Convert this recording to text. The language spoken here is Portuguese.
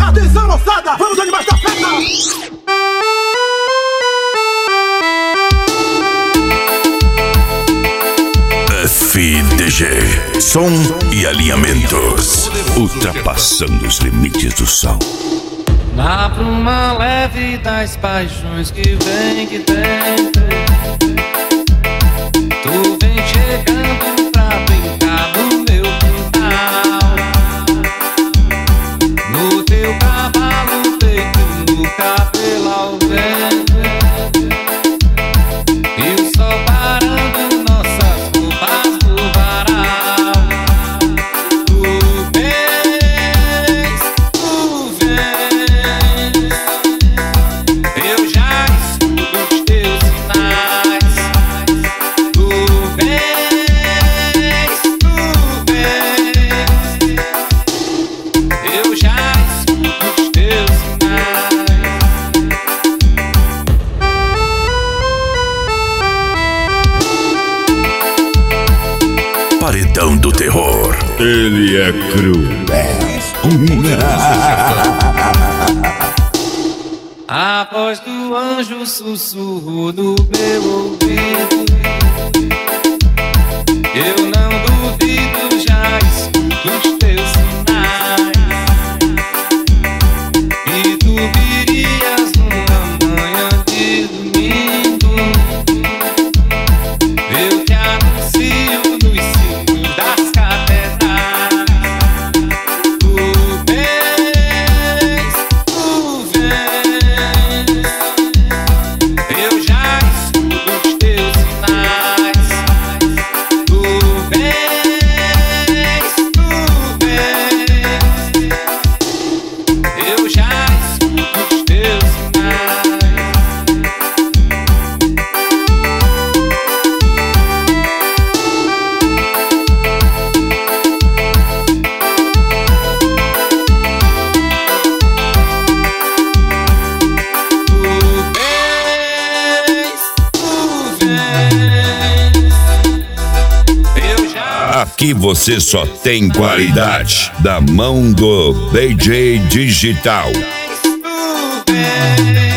Atenção, moçada, vamos animar essa festa! FDG, som e alinhamentos, ultrapassando os limites do som. Lá pra uma leve das paixões que vem, tu vem chegando pra brincar no meu quintal, no teu cavalo feito no cabelo ao vento, e o sol parando nossas roupas do varal. Tu vens, eu já escuto os teus sinais. Tu vens, eu já escuto os teus sinais. Paredão do terror. Ele é cruel. A voz do anjo sussurrou no meu ouvido. Eu não duvido, já escuto os teus sinais. E tu virias numa manhã de domingo. Eu te anuncio nos sinos das catedrais. Tu vens, eu já escuto os teus sinais. Tu vens, eu já escuto os teus sinais. Aqui você só tem qualidade da mão do DJ Digital. Tu vens.